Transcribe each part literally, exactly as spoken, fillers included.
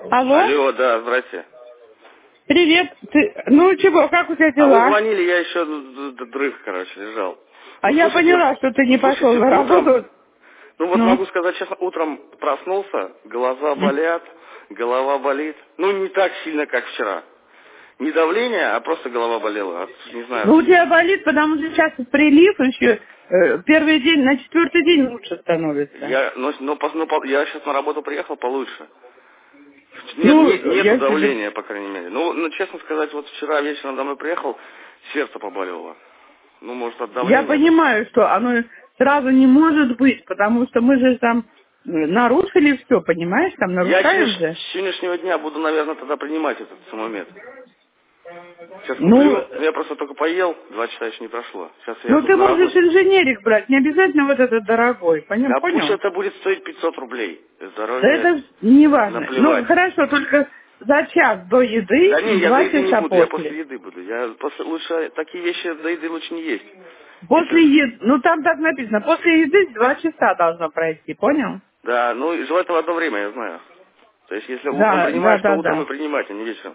Алло? Алло, да, здрасте. Привет. Ты... Ну чего, как у тебя А вы дела? звонили, я еще д- д- дрых, короче, лежал. А Ну, я слушайте, поняла, что ты не пошел слушайте, на утром, работу. ну вот Ну? могу сказать честно, утром проснулся, глаза М. болят, голова болит. Ну, не так сильно, как вчера. Не давление, а просто голова болела. От, не знаю. Ну у тебя болит, потому что сейчас прилив еще. э, Первый день, на четвертый день лучше становится. Я, но, но пос- но по- я сейчас на работу приехал получше. Нет, Ну, не- нету я тебе... давления, по крайней мере. Ну, ну, честно сказать, вот вчера вечером домой приехал, сердце поболело. Ну, может, от Я давления это. понимаю, что оно сразу не может быть, потому что мы же там э, нарушили все, понимаешь, там Я нарушаем сегодняш- же. с сегодняшнего дня буду, наверное, тогда принимать этот самомет. Сейчас куплю. Ну, Я просто только поел, два часа еще не прошло. Сейчас я ну тут ты на можешь работе. инженерик брать, не обязательно вот этот дорогой, понял? Да пусть понял? это будет стоить пятьсот рублей. Да Здоровье это не важно. Ну, наплевать. хорошо, только за час до еды Да и не, я до два еды не часа буду, я после после. еды буду. Я после лучше такие вещи до еды лучше не есть. После Если еды, ну там так написано, после еды два часа должно пройти, понял? да, ну и желательно в одно время, я знаю. То есть если утром Да, да, принимаешь, то да, утром и да. принимать, а не вечером.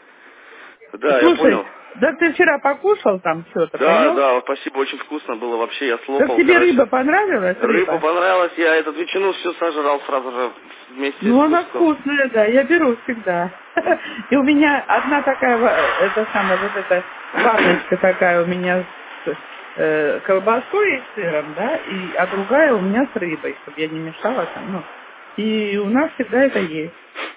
Да, я Слушай, понял. да ты вчера покушал там что-то, Да, понял? да, спасибо, очень вкусно было вообще, я Как слопал, тебе рыба короче. понравилась, Рыба рыба? понравилась, я этот ветчину все сожрал сразу же вместе Ну, с она куском. вкусная, да, я беру всегда. Мгм. И у меня одна такая, ва- это самая, вот эта ванночка такая у меня с э, колбасой и сыром, да, и, а другая у меня с рыбой, чтобы я не мешала там, ну. И у нас всегда это есть.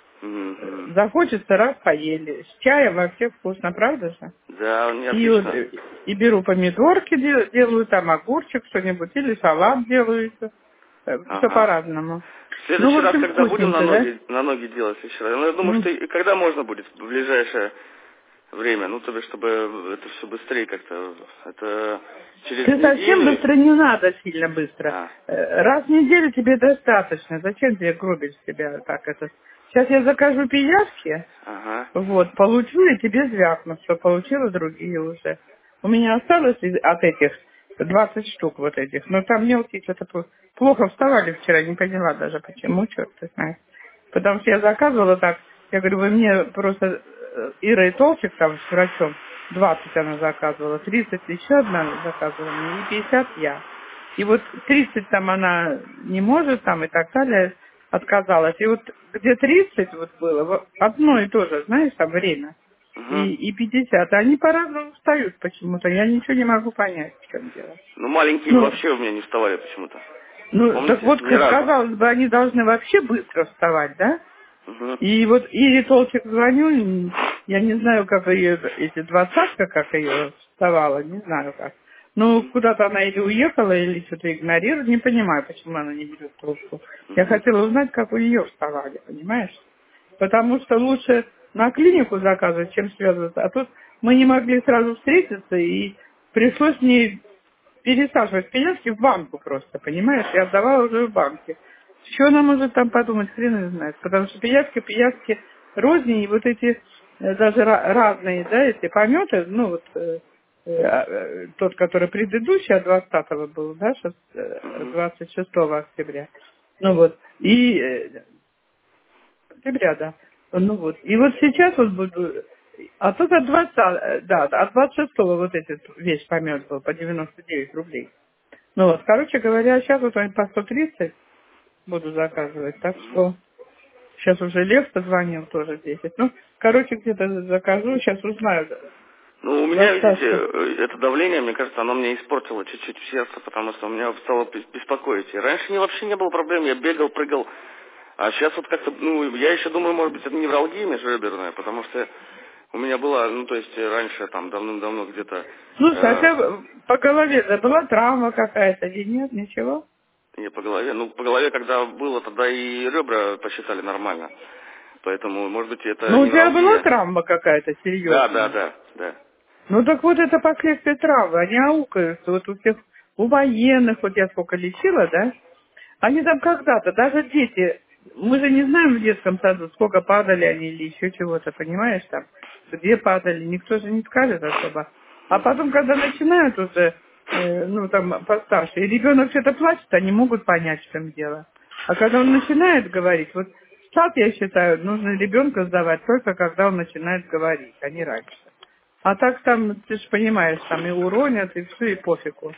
Э, Мгм. Захочется, раз поели. С чаем вообще вкусно, правда же? Да, не И, вот, отлично. э, и беру помидорки, де- делаю там огурчик что-нибудь, или салат делаю, все Ага. по-разному. В Ну, в следующий раз, общем, когда будем на вкусненько, да? ноги, на ноги делать, в следующий раз, ну, я думаю, Ну, что и когда можно будет в ближайшее время, ну, то есть, чтобы это все быстрее как-то, это через ты совсем неделю, быстро не надо, сильно быстро. а, Э, Раз в неделю тебе достаточно. Зачем тебе гробить себя так это? Сейчас я закажу пиявки, ага, вот, получу и тебе звякну, что получила другие уже. У меня осталось из- от этих двадцать штук вот этих, но там мелкие что-то пл- плохо вставали вчера, не поняла даже почему, черт ты знаешь. Потому что я заказывала так, я говорю, вы мне просто э, Ира и Толчик там с врачом, двадцать она заказывала, тридцать еще одна заказывала мне, и пятьдесят я. И вот тридцать там она не может там и так далее, отказалась. И вот где тридцать вот было, вот одно и то же, знаешь, там время, угу. и, и пятьдесят. Они по-разному встают почему-то, я ничего не могу понять, в чем дело. Ну, маленькие Ну, вообще у меня не вставали почему-то. ну, так Помните? вот, Ни разу. казалось бы, они должны вообще быстро вставать, да? Угу. И вот Ире Толчек звоню, м, я не знаю, как ее, эти двадцатка, как ее вставала, не знаю как. Ну, Угу. куда-то она или уехала, или что-то игнорирует, не понимаю, почему она не берет трубку. Я Угу. хотела узнать, как у нее вставали, понимаешь? Потому что лучше на клинику заказывать, чем связываться. А тут мы не могли сразу встретиться, и пришлось мне пересаживать пиявки в банку просто, понимаешь? Я отдавала уже в банке. Что она может там подумать, хрен ее знает. Потому что пиявки, пиявки розни, и вот эти э, даже ра- разные, да, эти пометы, ну вот э, э, а, э, тот, который предыдущий, от двадцатого был, да, сейчас э, Угу. двадцать шестого октября. Ну вот, и э, октября, да. Ну вот. И вот сейчас вот буду. А тут от двадцатого, да, от двадцать шестого вот этот весь помет был по девяносто девять рублей. Ну вот, короче говоря, сейчас вот они по сто тридцать буду заказывать, так что сейчас уже Лев позвонил тоже десять. Ну, короче, где-то закажу, сейчас узнаю. Ну, у меня, видите, Достаточно. э, это давление, мне кажется, оно мне испортило чуть-чуть сердце, потому что у меня стало бес- беспокоить. И раньше не, вообще не было проблем, я бегал, прыгал. А сейчас вот как-то, ну, я еще думаю, может быть, это невралгия межреберная, потому что у меня была, ну, то есть э, раньше, там, давным-давно где-то, Слушай, а у э, тебя по голове да, была травма какая-то или нет, ничего? не по голове, ну, по голове, когда было, тогда и ребра посчитали нормально. Поэтому, может быть, это Ну, у тебя была невралгия. травма какая-то Да, да, серьезная? да, да. Ну так вот это последствия травмы, они аукаются. Вот у всех, у военных, вот я сколько лечила, да, они там когда-то, даже дети, мы же не знаем в детском саду, сколько падали они или еще чего-то, понимаешь, там, где падали, никто же не скажет особо. А потом, когда начинают уже, э, ну там, постарше, и ребенок что-то плачет, они могут понять, в чем дело. А когда он начинает говорить, вот В сад, я считаю, нужно ребенка сдавать только когда он начинает говорить, а не раньше. А так там, ты же понимаешь, там и уронят, и все, и пофигу.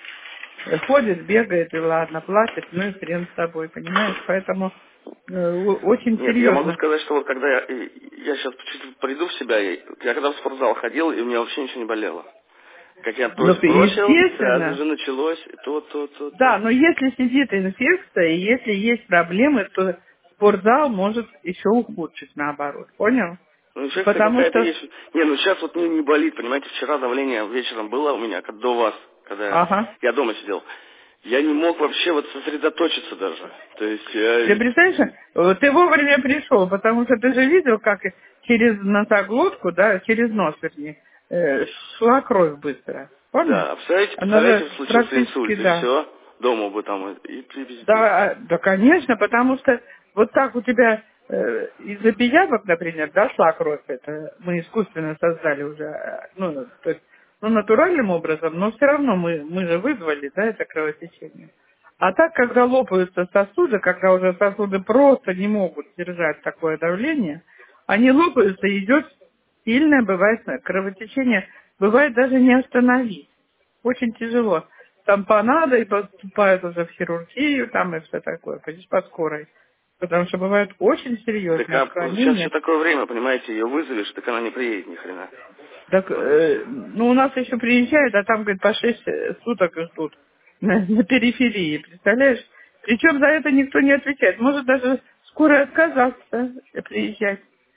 Ходит, бегает, и ладно, плачет, ну и хрен с тобой, понимаешь? Поэтому э, очень Нет, я могу серьезно. сказать, что вот когда я, я сейчас чуть приду в себя, я, я когда в спортзал ходил, и у меня вообще ничего не болело. Как я Ну, бросил, бросил, сразу естественно. же началось, то, то, то, Да, то. но если сидит инфекция, и если есть проблемы, то спортзал может еще ухудшить наоборот, понял? Ну, инфекция Потому какая-то что, есть. Не, ну сейчас вот не, не болит, понимаете, вчера давление вечером было у меня, как до вас, когда ага, я дома сидел. Я не мог вообще вот сосредоточиться даже. То есть ты я... представляешь, э, ты вовремя пришел, потому что ты же видел, как через носоглотку, да, через нос, вернее, э, шла кровь быстро. Помнишь? Да, а представляете, Она же представляете, случился практически, инсульт, и да. все, дома бы там, и, и пиздец. Да, да, конечно, потому что вот так у тебя э, из-за пиявок, например, да, шла кровь, это мы искусственно создали уже, э, ну, то есть, ну, натуральным образом, но все равно мы, мы же вызвали, да, это кровотечение. А так, когда лопаются сосуды, когда уже сосуды просто не могут держать такое давление, они лопаются, и идет сильное, бывает, кровотечение, бывает даже не остановить. Очень тяжело. Там понадо и поступают уже в хирургию, там и все такое, понимаешь, по скорой. Потому что бывают очень Так серьезные а сейчас еще отклонения. такое время, понимаете, ее вызовешь, так она не приедет ни хрена. Так, Вот и э, все. ну, у нас еще приезжают, а там, говорит, по шесть э, суток ждут на, на периферии, представляешь? Причем за это никто не отвечает. Может даже скоро отказаться приезжать.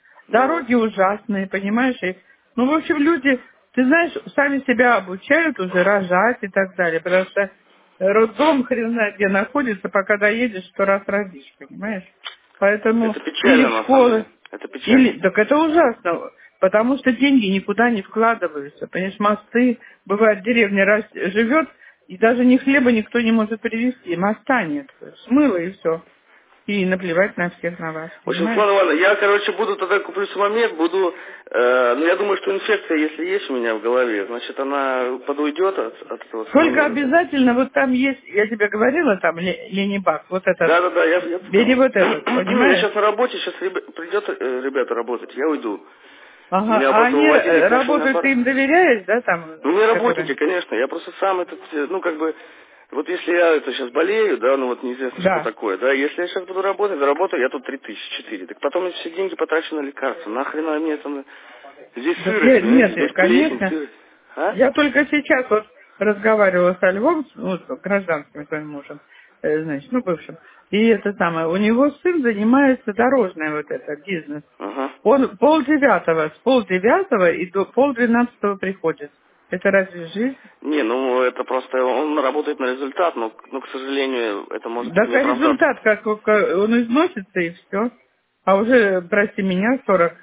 Да. Дороги ужасные, понимаешь? И, ну, в общем, люди, ты знаешь, сами себя обучают уже рожать и так далее, потому что роддом хрен знает где находится, пока доедешь, сто раз родишь, понимаешь? Поэтому Это или печально в на самом школы, деле. Это печально. или, так это ужасно, потому что деньги никуда не вкладываются, понимаешь, мосты, бывает, деревня рас- живет, и даже ни хлеба никто не может привезти, моста нет, смыло и все. И наплевать на всех на вас, В общем, понимаешь? Светлана Ивановна, я, короче, буду тогда куплю самомет, буду, э, ну, я думаю, что инфекция, если есть у меня в голове, значит, она подуйдет от, от этого Только самомета. обязательно, вот там есть, я тебе говорила, там Ле- Ленибак, вот этот, Да-да-да, я, я бери знал. вот этот, Я понимаешь? сейчас на работе, сейчас придет э, ребята работать, я уйду. Ага, Меня а просто они выводили, э, потому что у меня работают, ты пара... им доверяешь, да, там, Ну, мне работники, которые? конечно, я просто сам этот, э, ну, как бы, вот если я это сейчас болею, да, ну, вот неизвестно, что Да. такое, да, если я сейчас буду работать, заработаю, я тут три тысячи, четыре, так потом эти все деньги потрачу на лекарства, нахрена мне там, здесь Да сырость, я- понимаете, нет, я, здесь плесень, конечно. сырость, а? Я только сейчас вот разговаривала со Львом, ну, с гражданским своим мужем, э, значит, ну, бывшим. И это самое, у него сын занимается дорожный вот это, бизнес. Ага. Он полдевятого, с полдевятого и до полдвенадцатого приходит. Это разве жизнь? Не, ну, это просто, он работает на результат, но, ну, к сожалению, это может Так не а оправдаться. результат, как как он износится и все. А уже, прости меня, сорок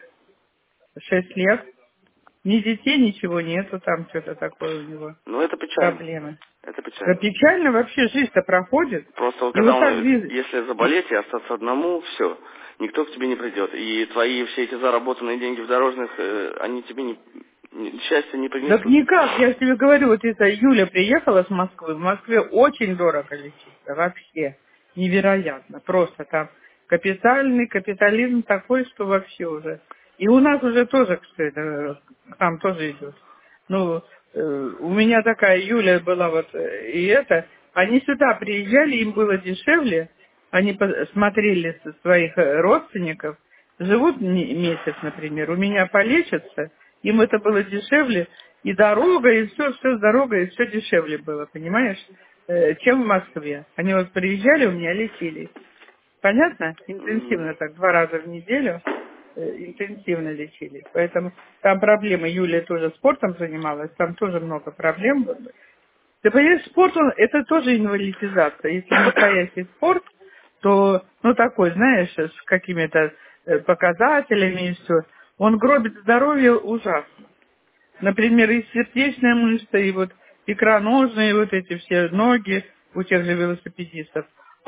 шесть лет, ни детей, ничего нету, там что-то такое у него, Ну, это печально, проблемы. это Да печально. печально вообще, жизнь-то проходит. Просто вот И когда вот так он, жизнь... если заболеть и остаться одному, все, никто к тебе не придет. И твои все эти заработанные деньги в дорожных, э, они тебе не, не- счастья не Так принесут. никак, я тебе говорю, вот эта Юля приехала с Москвы, в Москве очень дорого лечиться, вообще, невероятно, просто там капитальный капитализм такой, что вообще уже. И у нас уже тоже, кстати, э, к нам тоже идет. Ну, э, у меня такая Юля была вот, э, и это, они сюда приезжали, им было дешевле, они по- смотрели со своих э, родственников, живут не- месяц, например, у меня полечатся, им это было дешевле, и дорога, и все, все с дорогой, и все дешевле было, понимаешь, э, чем в Москве. Они вот приезжали, у меня лечились. Понятно? М. Интенсивно так, два раза в неделю э, интенсивно лечились. Поэтому там проблемы. Юлия тоже спортом занималась, там тоже много проблем было. Ты понимаешь, спорт, он, это тоже инвалидизация. Если настоящий спорт, то, ну, такой, знаешь, с какими-то э, показателями и все, он гробит здоровье ужасно. Например, и сердечная мышца, и вот икроножные, вот эти все ноги у тех же велосипедистов,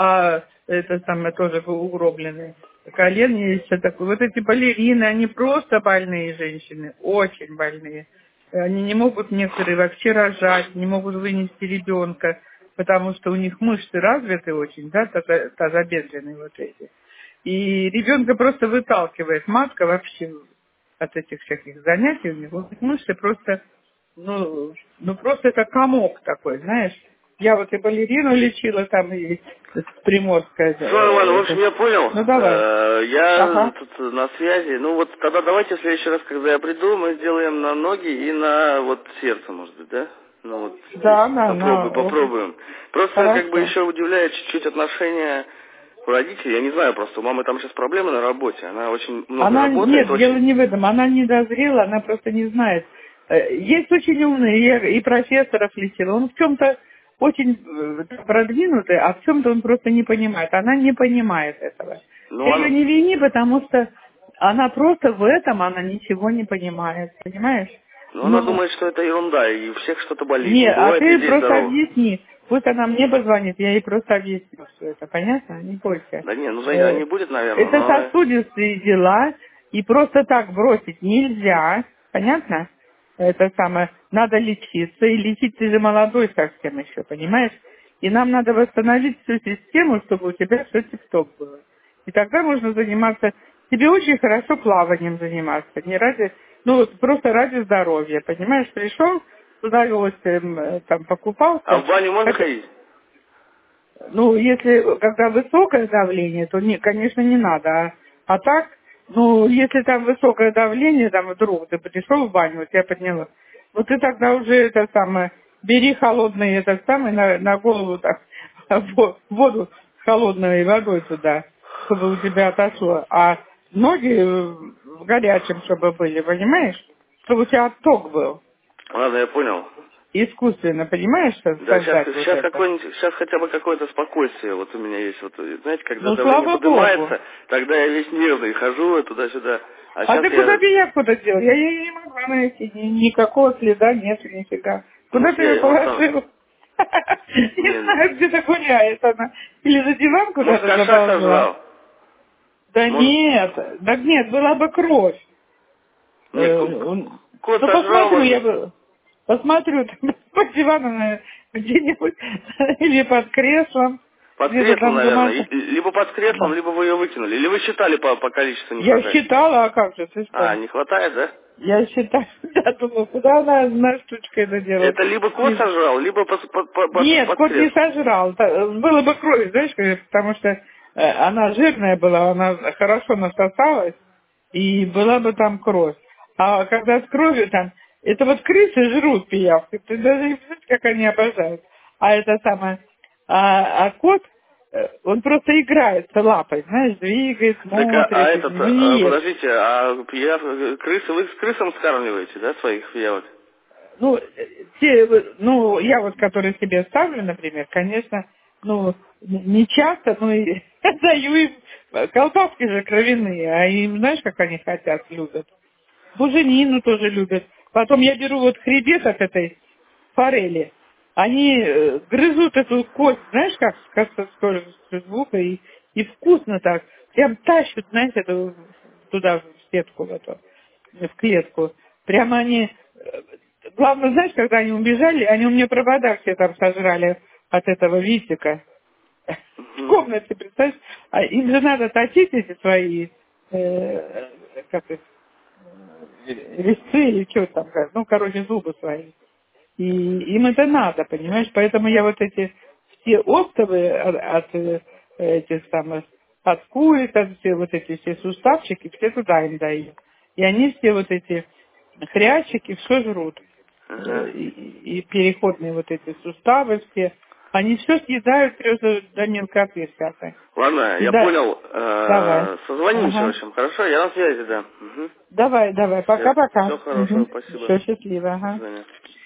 а это самое тоже угробленные. Колен есть все такое. Вот эти балерины, они просто больные женщины, очень больные. Они не могут некоторые вообще рожать, не могут вынести ребенка, потому что у них мышцы развиты очень, да, тазо- тазобедренные вот эти. И ребенка просто выталкивает матка вообще от этих всяких занятий у него. Мышцы просто, ну, ну просто это комок такой, знаешь. Я вот и балерину лечила там, и Приморская. Все, ладно, в Это. общем, я понял. Ну давай. Э, Я Ага. тут на связи. Ну вот тогда давайте в следующий раз, когда я приду, мы сделаем на ноги и на вот сердце, может быть, да? Ну вот Да, да, попробуй, на... попробуем. Просто как бы Хорошо. еще удивляет чуть-чуть отношение у родителей. Я не знаю просто, у мамы там сейчас проблемы на работе. Она очень много Она, работает, нет, дело очень... не в этом, она не дозрела, она просто не знает. Э, Есть очень умные, я и профессоров лечила, он в чем-то очень э, продвинутый, а в чем-то он просто не понимает. Она не понимает этого. Ну, Ты ее она... не вини, потому что она просто в этом, она ничего не понимает, понимаешь? Ну, она Ну, думает, что это ерунда, и у всех что-то болит. не, Не а бывает ты людей просто здоровых. объясни. Пусть она мне позвонит, я ей просто объясню все это, понятно? Не бойся. Да не, ну за Э, не будет, наверное, Это но... сосудистые дела, и просто так бросить нельзя, понятно? Это самое, надо лечиться, и лечить ты же молодой совсем еще, понимаешь? И нам надо восстановить всю систему, чтобы у тебя все тип-топ было. И тогда можно заниматься, тебе очень хорошо плаванием заниматься, не ради, ну вот просто ради здоровья, понимаешь? Пришел, с удовольствием э, там А покупался, в баню можно хотя, ходить? ну, если, когда высокое давление, то, не, конечно, не надо. А, а так, ну, если там высокое давление, там вдруг ты пришел в баню, вот я подняла, вот ты тогда уже это самое, бери холодный этот самый на, на голову так, во- воду с холодной водой туда, чтобы у тебя отошло. А ноги э, в горячем, чтобы были, понимаешь? Чтобы у тебя отток был. Ладно, я понял. Искусственно, понимаешь, со- Да, сейчас, создать вот сейчас это. какой-нибудь, сейчас хотя бы какое-то спокойствие вот у меня есть. Вот, знаете, когда Ну, давление слава богу. поднимается, тогда я весь нервный, хожу туда-сюда. А А сейчас ты куда я, бы я куда дел? Я ее не могла найти. Ни- никакого следа нет, нифига. ну Куда вот ты ее я, вот там, положил? Не не, знаю, где-то гуляет она. Или за диван может, куда-то кошак заползла. сожрал. Да Может, нет, да нет, была бы кровь. не, Э, ко- он- кот Ну, сожрал, посмотрю, может я быть. бы... Посмотрю, там под диваном э, где-нибудь, или под креслом, Под где-то креслом, там наверное. думаю. И- Либо под креслом, Да. либо вы ее выкинули. Или вы считали по, по количеству не Я хватает. считала, а как же, ты А, что? не хватает, да? Я считаю, я думаю, куда она на штучка это делает. Это либо кот Не- сожрал, либо под, под, под, под- Нет, под кот не креслом. сожрал. Та- Было бы кровь, знаешь, как- потому что э, она жирная была, она хорошо насосалась, и была бы там кровь. А когда с кровью там, это вот крысы жрут пиявки, ты даже не представляешь, как они обожают. А это самое, а, а кот, э, он просто играется лапой, знаешь, двигает, Так, а, а смотрит, и этот, ну, не а, ест. подождите, а пияв- крысы, вы с крысом скармливаете, да, своих пиявок? Ну, э, те, э, ну, я вот, который себе ставлю, например, конечно, ну, н- не часто, но и даю им, э, колбаски же кровяные, а им, знаешь, как они хотят, любят. Буженину тоже любят. Потом я беру вот хребет от этой форели. Они э, грызут эту кость, знаешь, как, как со скоростью звука, и, и вкусно так. Прям тащат, знаешь, эту, туда, в сетку, в эту, в клетку. Прямо они... э, Главное, знаешь, когда они убежали, они у меня провода все там сожрали от этого висика. В Угу. комнате, представляешь? А им же надо точить эти свои, э, как их, резцы или что там, как, ну, короче, зубы свои. И им это надо, понимаешь? Поэтому я вот эти все остовы от, от, э, этих самых, от куриц, от все вот эти все суставчики, все туда им даю. И они все вот эти хрящики все жрут. Э, Ага. И, и переходные вот эти суставы все. Они все съедают просто до мелкоты всякой. Ладно, И я да, понял. давай. Э, Созвонимся, в Ага. общем. Хорошо, я на связи, да. Угу. Давай, давай. Все, Пока-пока. все хорошо, Угу. спасибо. Все счастливо. До Ага. свидания.